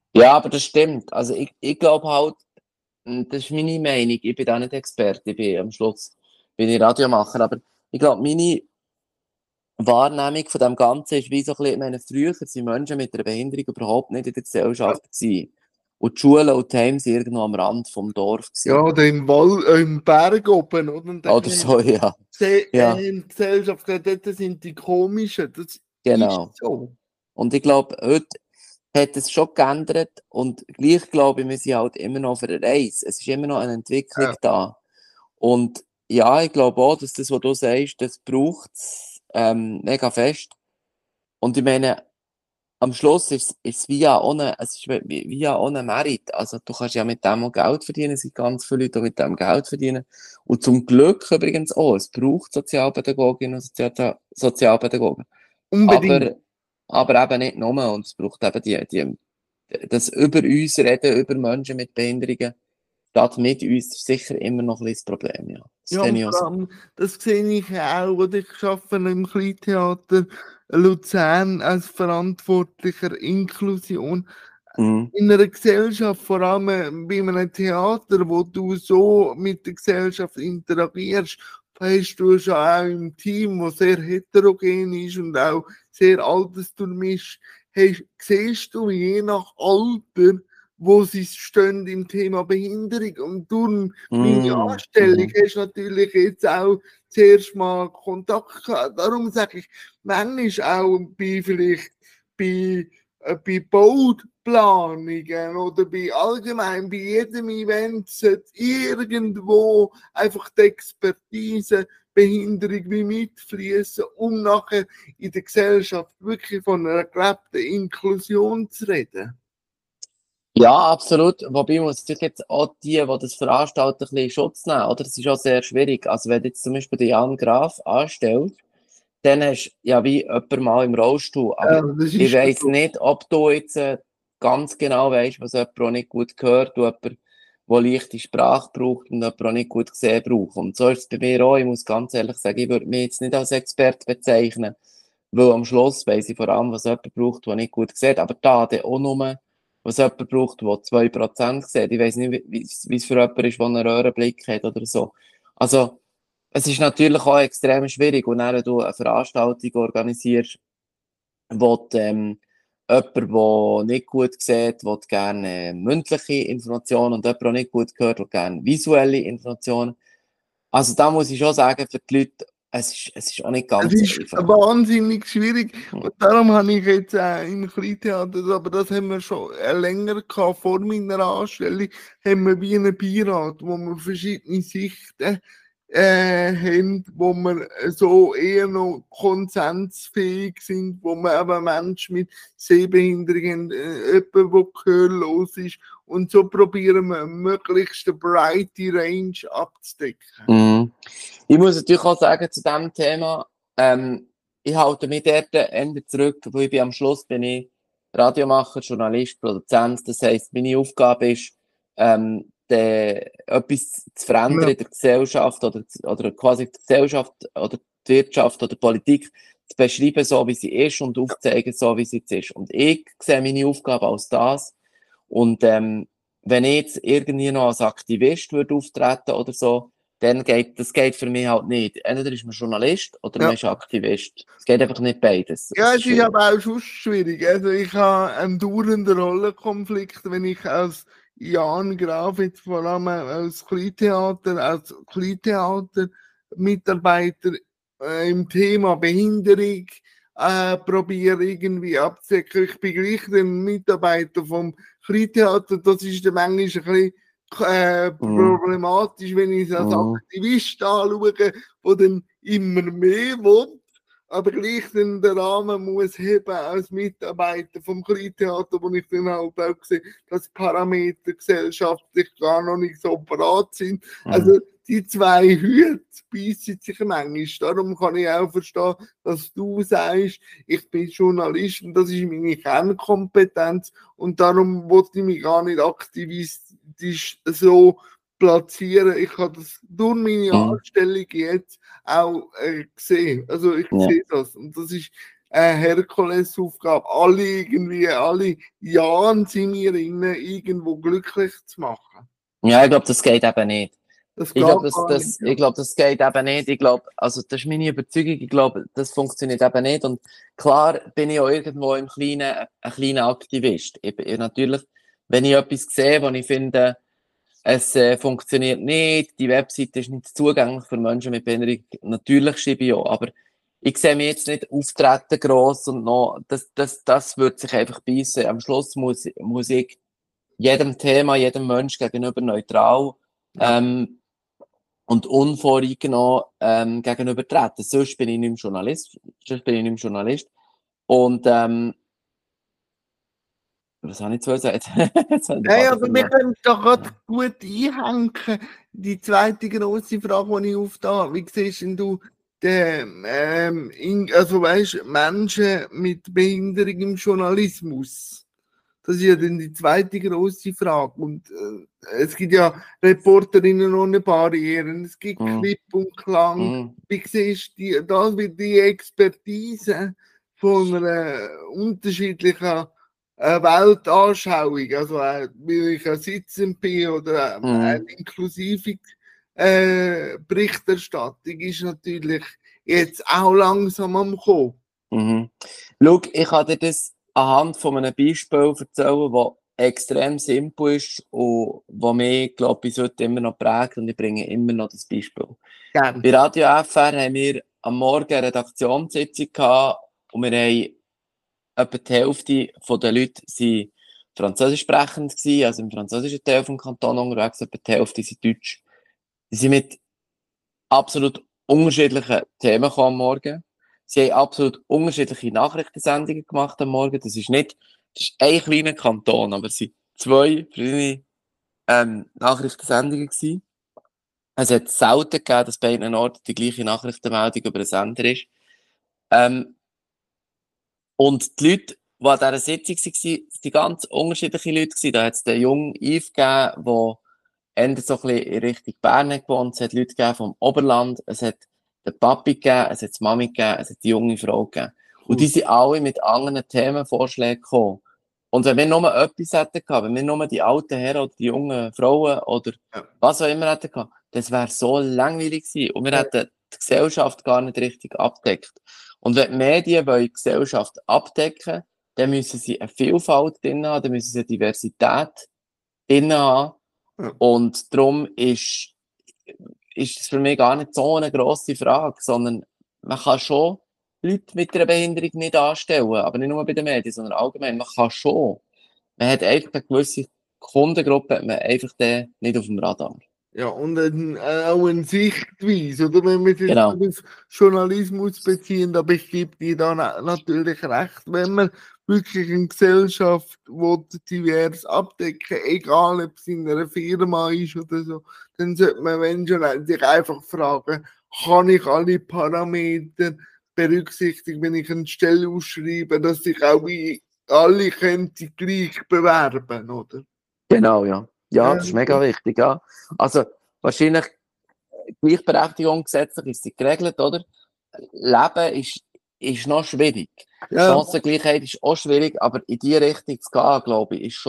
Ja, aber das stimmt. Also ich glaube halt, das ist meine Meinung, ich bin auch nicht Experte, ich bin am Schluss bin ich Radiomacher, aber ich glaube, meine Wahrnehmung von dem Ganzen ist wie so ein bisschen, ich meine, früher sind Menschen mit einer Behinderung überhaupt nicht in der Gesellschaft gewesen. Und die Schulen und die Heime waren irgendwo am Rand vom Dorf Ja, gewesen. oder im Berg oben, oder? Und dann Oder so, ja. Ja, in der Gesellschaft, dort sind die komischen. Das ist genau. so. Und ich glaube, heute hat es schon geändert und gleich glaube ich, wir sind halt immer noch auf einer Reise. Es ist immer noch eine Entwicklung Ja. da. Und ja, ich glaube auch, dass das, was du sagst, das braucht es mega fest. Und ich meine, am Schluss ist es wie ja ohne, es ist wie ja ohne Merit. Also du kannst ja mit dem auch Geld verdienen, es sind ganz viele Leute, die mit dem Geld verdienen. Und zum Glück übrigens auch, es braucht Sozialpädagoginnen und Sozialpädagogen. Unbedingt. Aber, aber eben nicht nur. Und es braucht eben das über uns reden, über Menschen mit Behinderungen, statt mit uns, ist sicher immer noch ein bisschen das Problem, ja. Das Ja, sehe und ich auch vor so. allem, das sehe ich auch. Oder ich arbeite im Kleintheater Luzern als verantwortlicher Inklusion. Mhm. In einer Gesellschaft, vor allem bei einem Theater, wo du so mit der Gesellschaft interagierst, hast du schon auch im Team, das sehr heterogen ist und auch sehr altersdurchmischt, siehst du je nach Alter, wo sie stehen im Thema Behinderung. Und durch meine Mhm. Anstellung Mhm. hast du natürlich jetzt auch zuerst mal Kontakt gehabt. Darum sage ich, manchmal auch bei Bauplanungen oder allgemein bei jedem Event sollte irgendwo einfach die Expertise Behinderung wie mitfließen, um nachher in der Gesellschaft wirklich von einer gelebten Inklusion zu reden. Ja, absolut. Wobei ich muss natürlich jetzt auch die das veranstalten, ein bisschen in Schutz nehmen, oder? Das ist auch sehr schwierig. Also wenn du jetzt zum Beispiel den Jan Graf anstellst, dann hast du ja wie jemand mal im Rollstuhl. Aber Das ich ist weiss so. nicht, ob du jetzt ganz genau weisst, was jemand auch nicht gut hört, und jemand, der leichte Sprache braucht und jemand auch nicht gut gesehen braucht. Und so ist es bei mir auch. Ich muss ganz ehrlich sagen, ich würde mich jetzt nicht als Experte bezeichnen, weil am Schluss weiss ich vor allem, was jemand braucht, der nicht gut sieht. Aber da dann auch nur, was jemand braucht, der 2% sieht. Ich weiss nicht, wie es für jemanden ist, der einen Röhrenblick hat oder so. Also, es ist natürlich auch extrem schwierig. Und dann, wenn du eine Veranstaltung organisierst, wo jemand, der nicht gut sieht, will gerne mündliche Informationen und jemand, der nicht gut hört, will gerne visuelle Informationen. Also da muss ich schon sagen, für die Leute, es ist auch nicht Es ganz ist einfach. wahnsinnig schwierig Hm. und darum habe ich jetzt im Kleintheater, aber das haben wir schon länger gehabt, vor meiner Anstellung, haben wir wie einen Beirat, wo wir verschiedene Sichten haben, wo wir so eher noch konsensfähig sind, wo wir aber Menschen mit Sehbehinderung haben, jemand, der gehörlos ist und so probieren wir möglichst eine breite Range abzudecken. Mhm. Ich muss natürlich auch sagen, zu diesem Thema, ich halte mich dort eher zurück, weil ich bin am Schluss bin ich Radiomacher, Journalist, Produzent. Das heisst, meine Aufgabe ist, etwas zu verändern Ja. in der Gesellschaft oder quasi die Gesellschaft oder die Wirtschaft oder die Politik zu beschreiben, so wie sie ist und aufzuzeigen, so wie sie jetzt ist. Und ich sehe meine Aufgabe als das. Und wenn ich jetzt irgendwie noch als Aktivist würde auftreten oder so, dann das geht für mich halt nicht. Entweder ist man Journalist oder man Ja. ist Aktivist. Es geht einfach nicht beides. Es Ja, ist es ist schwierig. aber auch schon schwierig. Also ich habe einen dauernden Rollenkonflikt, wenn ich als Jan Graf jetzt vor allem als Kleintheater-Mitarbeiter im Thema Behinderung probiere irgendwie abzudecken. Ich bin gleich der Mitarbeiter vom Kleintheater, das ist dann manchmal ein bisschen Mhm. problematisch, wenn ich es als Mhm. Aktivist anschaue, der dann immer mehr will, aber gleich dann den Rahmen muss heben als Mitarbeiter vom Kleintheater, wo ich dann halt auch sehe, dass Parameter gesellschaftlich gar noch nicht so parat sind. Mhm. Also die zwei Hüte beißen sich manchmal. Darum kann ich auch verstehen, dass du sagst, ich bin Journalist und das ist meine Kernkompetenz und darum wollte ich mich gar nicht aktivistisch so platzieren. Ich habe das durch meine Mhm. Anstellung jetzt auch gesehen. Also ich Ja. sehe das. Und das ist eine Herkulesaufgabe, alle Jahre sind wir innen, irgendwo glücklich zu machen. Ja, ich glaube, das geht eben nicht. Das Ich geht glaube, gar nicht. Ja. ich glaube, das geht eben nicht. Ich glaube, also das ist meine Überzeugung. Ich glaube, das funktioniert eben nicht. Und klar bin ich auch irgendwo im Kleinen ein kleiner Aktivist. Natürlich, wenn ich etwas sehe, wo ich finde, es funktioniert nicht, die Webseite ist nicht zugänglich für Menschen mit Behinderung, natürlich schreibe ich auch. Aber ich sehe mich jetzt nicht auftreten gross und noch, das wird sich einfach beißen. Am Schluss muss ich jedem Thema, jedem Mensch gegenüber neutral Ja. und unvoreingenommen gegenübertreten. Sonst bin ich nicht mehr Journalist. Sonst bin ich nicht mehr Journalist. Und was habe ich zu sagen? Jetzt habe ich den Nein, Faden aber wir verloren. können doch gerade gut einhängen. Die zweite grosse Frage, die ich aufgetan wie siehst denn du also weißt, Menschen mit Behinderung im Journalismus? Das ist ja dann die zweite grosse Frage. Und es gibt ja Reporterinnen ohne Barrieren, es gibt Klipp und Klang. Wie siehst du das wird die Expertise von einer unterschiedlichen Weltanschauung, also wie ich sitzend bin oder eine inklusive Berichterstattung ist natürlich jetzt auch langsam am Kommen. Schau, ich kann dir das anhand von einem Beispiel erzählen, das extrem simpel ist und das mich, glaube ich, bis heute immer noch prägt und ich bringe immer noch das Beispiel. Gerne. Bei Radio FR haben wir am Morgen eine Redaktionssitzung gehabt und wir haben etwa die Hälfte der Leute sind französisch sprechend gewesen, also im französischen Teil vom Kanton unterwegs, etwa die Hälfte sind deutsch. Die sind mit absolut unterschiedlichen Themen gekommen am Morgen. Sie haben absolut unterschiedliche Nachrichtensendungen gemacht am Morgen. Das ist ein kleiner Kanton, aber es waren zwei verschiedene Nachrichtensendungen gewesen. Es hat selten gegeben, dass bei einem Ort die gleiche Nachrichtenmeldung über einen Sender ist. Und die Leute, die an dieser Sitzung waren, waren ganz unterschiedliche Leute. Da hat es den jungen Yves gegeben, der eher so ein bisschen in Richtung Bern gewohnt. Es hat Leute gegeben vom Oberland. Es hat den Papi gegeben, es hat die Mami gegeben, es hat die junge Frau gegeben. Und die sind alle mit anderen Themenvorschlägen gekommen. Und wenn wir nur etwas hätten gehabt, wenn wir nur die alten Herren oder die jungen Frauen oder was auch immer hätten gehabt, das wäre so langweilig gewesen. Und wir hätten die Gesellschaft gar nicht richtig abdeckt. Und wenn die Medien wollen die Gesellschaft abdecken, dann müssen sie eine Vielfalt drin haben, dann müssen sie eine Diversität drin haben. Und darum ist es für mich gar nicht so eine grosse Frage, sondern man kann schon Leute mit einer Behinderung nicht anstellen, aber nicht nur bei den Medien, sondern allgemein. Man kann schon. Man hat einfach eine gewisse Kundengruppe, hat man einfach nicht auf dem Radar. Ja, und auch eine Sichtweise, oder? Wenn wir es jetzt Genau. auf Journalismus beziehen, aber ich gebe dir da natürlich recht, wenn man wirklich eine Gesellschaft divers abdecken, egal ob es in einer Firma ist oder so, dann sollte man, wenn schon, sich einfach fragen, kann ich alle Parameter berücksichtigen, wenn ich eine Stelle ausschreibe, dass sich auch alle könnten gleich bewerben, oder? Genau, ja. Ja, das ist mega wichtig, ja. Also, wahrscheinlich, Gleichberechtigung gesetzlich ist sie geregelt, oder? Leben ist noch schwierig. Ja. Chancengleichheit ist auch schwierig, aber in die Richtung zu gehen, glaube ich,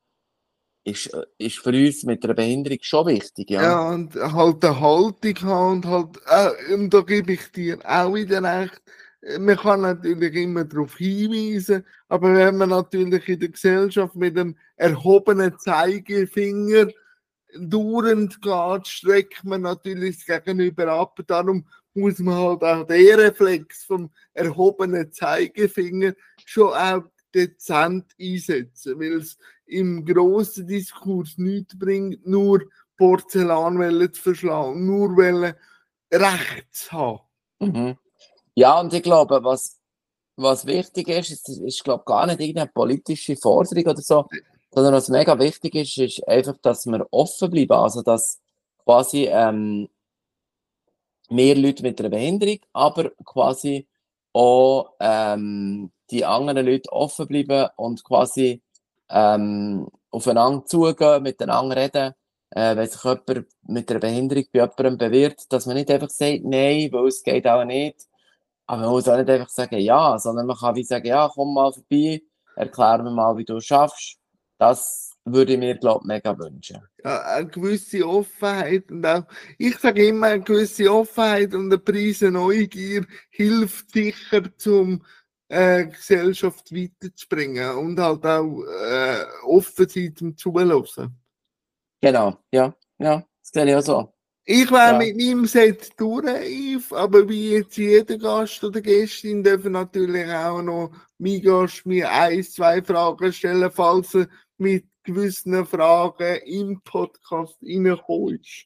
ist für uns mit einer Behinderung schon wichtig, ja. Ja, und halt eine Haltung haben und halt, und da gebe ich dir auch wieder recht. Man kann natürlich immer darauf hinweisen, aber wenn man natürlich in der Gesellschaft mit dem erhobenen Zeigefinger dauernd geht, streckt man natürlich das Gegenüber ab. Darum muss man halt auch den Reflex vom erhobenen Zeigefinger schon auch dezent einsetzen, weil es im grossen Diskurs nichts bringt, nur Porzellan zu verschlagen, nur Recht zu haben. Mhm. Ja, und ich glaube, was wichtig ist glaube gar nicht irgendeine politische Forderung oder so, sondern was mega wichtig ist einfach, dass wir offen bleiben. Also, dass quasi mehr Leute mit einer Behinderung, aber quasi auch die anderen Leute offen bleiben und quasi aufeinander zugehen, miteinander reden. Wenn sich jemand mit einer Behinderung bei jemandem bewirbt, dass man nicht einfach sagt, nein, weil es geht auch nicht. Aber man muss auch nicht einfach sagen ja, sondern man kann wie sagen, ja, komm mal vorbei, erklär mir mal, wie du schaffst. Das würde ich mir, glaube ich, mega wünschen. Ja, eine gewisse Offenheit und auch, ich sage immer, eine gewisse Offenheit und eine Prise Neugier hilft sicher zum Gesellschaft weiterzubringen und halt auch offen sein zum Zuhören. Genau, ja, das sehe ich auch so. Ich wäre Ja. mit meinem Set durch, Yves, aber wie jetzt jeder Gast oder Gästin dürfen natürlich auch noch mein Gast mir 1, 2 Fragen stellen, falls er mit gewissen Fragen im Podcast reingekommen ist.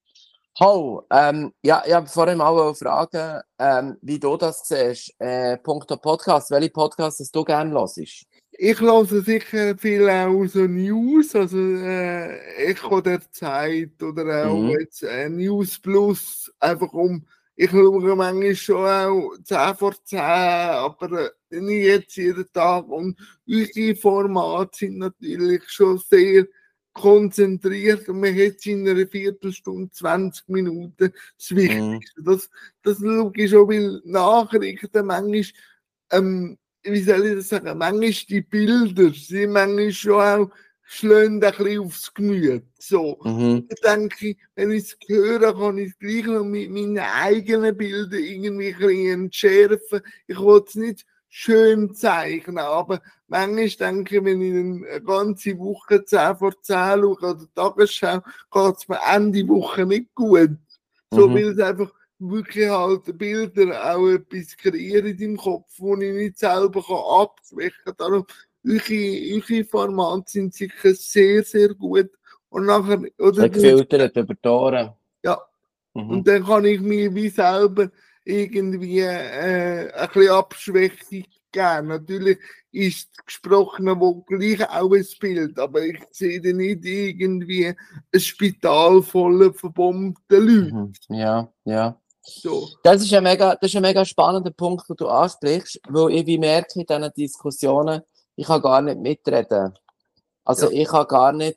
Ja, ich habe vorhin mal fragen, wie du das siehst. Punkto Podcast, welche Podcasts du gerne hörst? Ich höre sicher viel auch so News, also Echo der Zeit oder auch jetzt News Plus, einfach ich schaue manchmal schon auch 10 vor 10, aber nicht jetzt jeden Tag. Und unsere Formate sind natürlich schon sehr konzentriert und man hat in einer Viertelstunde, 20 Minuten das Wichtigste. Das schaue ich schon, weil Nachrichten manchmal wie soll ich das sagen, manchmal die Bilder sind manchmal schon auch, schlagen ein bisschen aufs Gemüt. So. Ich denke, wenn ich es höre, kann ich es gleich noch mit meinen eigenen Bildern irgendwie ein bisschen entschärfen. Ich will es nicht schön zeichnen, aber manchmal denke ich, wenn ich eine ganze Woche 10 vor 10 schaue oder Tagesschau, geht es mir Ende Woche nicht gut. So, weil es einfach wirklich halt Bilder auch etwas kreieren in deinem Kopf, wo ich nicht selber abschwächen kann. Darum, eure Formate sind sicher sehr, sehr gut. Und nachher, oder gefiltert über die Ohren. Ja. Und dann kann ich mir wie selber irgendwie ein bisschen Abschwächung geben. Natürlich ist das Gesprochene wo gleich auch ein Bild, aber ich sehe da nicht irgendwie ein Spital voller verbombter Leute. Ja. So. Das ist ein mega spannender Punkt, den du ansprichst, weil ich wie merke in diesen Diskussionen, ich kann gar nicht mitreden. Also ich kann gar nicht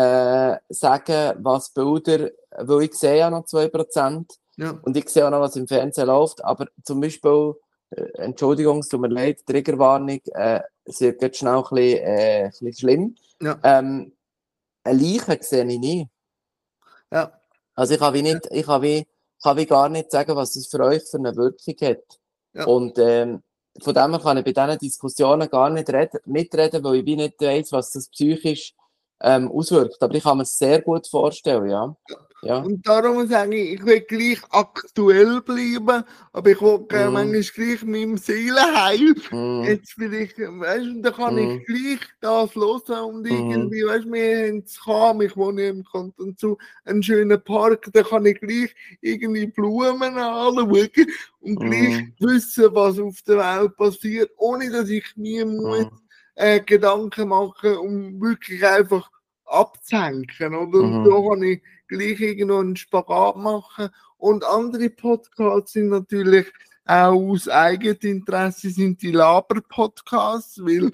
sagen, was Bilder, weil ich sehe ja noch 2% und ich sehe auch noch, was im Fernsehen läuft, aber zum Beispiel, Entschuldigung, es tut mir leid, Triggerwarnung, es wird jetzt schnell ein bisschen schlimm. Ja. Eine Leiche sehe ich nie. Ja. Also ich kann wie gar nicht sagen, was es für euch für eine Wirkung hat. Ja. Und von dem her kann ich bei diesen Diskussionen gar nicht mitreden, weil ich wie nicht weiss, was das psychisch auswirkt. Aber ich kann mir es sehr gut vorstellen, ja. Und darum sage ich will gleich aktuell bleiben, aber ich will manchmal gleich meinem Seelenheil. Jetzt vielleicht, weißt du, da kann ich gleich das hören und irgendwie, weißt du, wir haben es gehabt, ich wohne im Kanton zu, einen schönen Park, da kann ich gleich irgendwie Blumen anschauen und gleich wissen, was auf der Welt passiert, ohne dass ich mir muss Gedanken machen, um wirklich einfach abzuhängen, oder? Und so kann ich gleich irgendwo einen Spagat machen. Und andere Podcasts sind natürlich auch aus Eigeninteresse sind die Laber-Podcasts, weil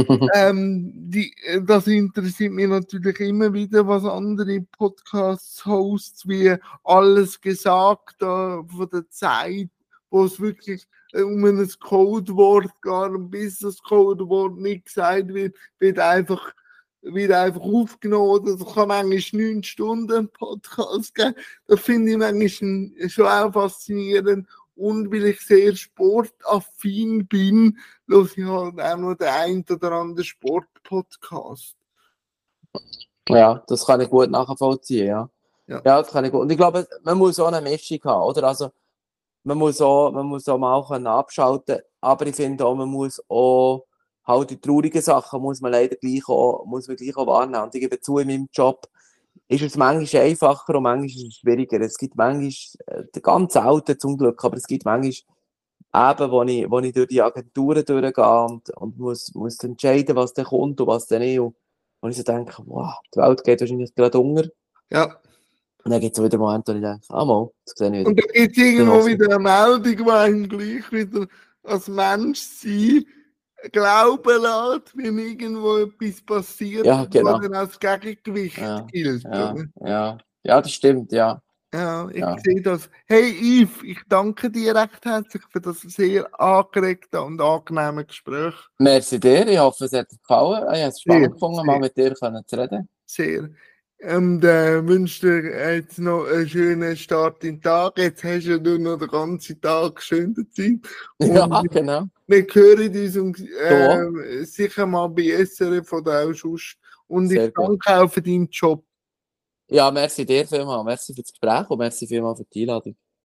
das interessiert mich natürlich immer wieder, was andere Podcasts-Hosts wie Alles gesagt von der Zeit, wo es wirklich um ein Codewort geht und bis das Codewort nicht gesagt wird einfach aufgenommen oder es kann manchmal 9 Stunden einen Podcast geben. Das finde ich manchmal schon auch faszinierend. Und weil ich sehr sportaffin bin, höre ich halt auch noch den einen oder anderen Sportpodcast. Ja, das kann ich gut nachvollziehen, ja. Ja, das kann ich gut. Und ich glaube, man muss auch eine Mischung haben, oder? Also, man muss auch mal abschalten, aber ich finde auch, man muss auch halt die traurigen Sachen muss man gleich auch wahrnehmen. Und ich gebe zu, in meinem Job ist es manchmal einfacher und manchmal ist es schwieriger. Es gibt manchmal, ganz selten zum Glück, aber es gibt manchmal eben, wo ich durch die Agenturen durchgehe und muss entscheiden, was dann kommt und was dann nicht. Und ich so denke, wow, die Welt geht wahrscheinlich gerade unter. Ja. Und dann gibt es wieder Momente, wo ich denke, mal, das sehe ich wieder. Und dann gibt es irgendwo wieder eine Meldung, die einem gleich wieder als Mensch sein glauben lässt, wenn irgendwo etwas passiert, ja, genau. was dann als Gegengewicht gilt. Ja, das stimmt, ja. Ja, ich Ja. sehe das. Hey Yves, ich danke dir recht herzlich für das sehr angeregte und angenehme Gespräch. Merci dir, ich hoffe, es hat dir gefallen. Ich habe es Sehr, spannend gefunden, mal sehr, mit dir zu reden. sehr. Und wünsche dir jetzt noch einen schönen Start in den Tag. Jetzt hast du ja noch den ganzen Tag schön Zeit. Ja, Und genau. wir hören uns und, So, sicher mal bei SRF oder auch sonst. Und ich sehr gut. danke auch für deinen Job. Ja, merci dir vielmals. Merci für das Gespräch und merci vielmals für die Einladung.